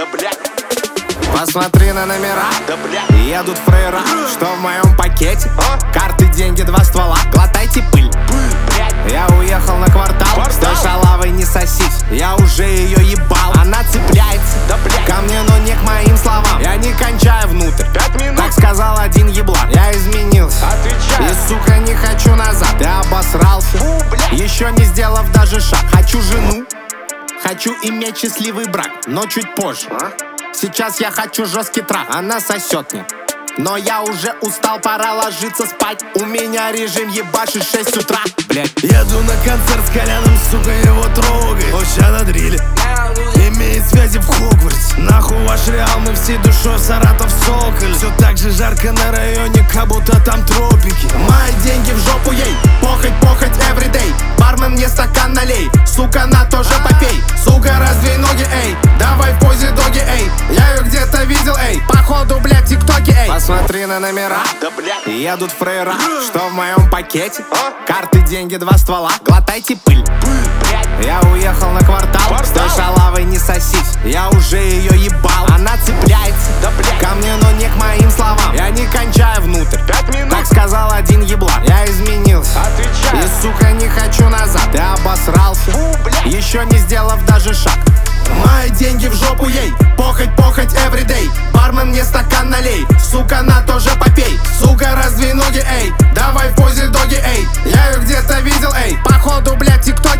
Да блядь. Посмотри на номера, Да блядь. едут фрейра. Что в моем пакете? Карты, деньги, 2 ствола. Глотайте пыль. Я уехал на квартал. С той шалавой не сосись, я уже ее ебал. Она цепляется Да блядь. ко мне, но не к моим словам. Я не кончаю внутрь, 5 минут. так сказал один еблан. Я изменился Отвечай. и, сука, не хочу назад. Ты обосрался, Фу, блядь. еще не сделав даже шаг. Хочу жену, хочу иметь счастливый брак, но чуть позже. Сейчас я хочу жесткий трах, она сосет мне. Но я уже устал, пора ложиться спать. У меня режим ебашит 6 утра. Блять. Еду на концерт с Коляном, сука, его трогает. Он ща на дриле, имеет связи в Хогвартсе. Нахуй ваш реал, мы всей душой в Саратов Соколь. Все так же жарко на районе, как будто там тропики. Мои деньги в жопу ей, похоть, everyday. Бармен, мне стакан налей, сука, на тоже попей. Сука, раздвинь ноги, эй, давай в позе доги, эй. Я ее где-то видел, эй, походу, блядь, тиктоки, эй. Посмотри на номера, Да блядь. едут фрейра. Что в моем пакете? Карты, деньги, 2 ствола. Глотайте пыль. Я уехал на квартал. С той шалавой не сосись, я уже ее ебал. Она цепляется Да блядь. ко мне, но не к моим словам. Я не кончаю внутрь, 5 минут. так сказал один еблан. Я изменился Отвечай. и, сука, не хочу назад. Ты обосрался, Фу, блядь. еще не сделав даже шаг. Мои деньги в жопу ей, похоть, everyday. Бармен, мне стакан налей, сука, на тоже попей. Сука, раздвинь ноги, эй, давай в позе доги, эй. Я ее где-то видел, эй, походу, блядь, тикток.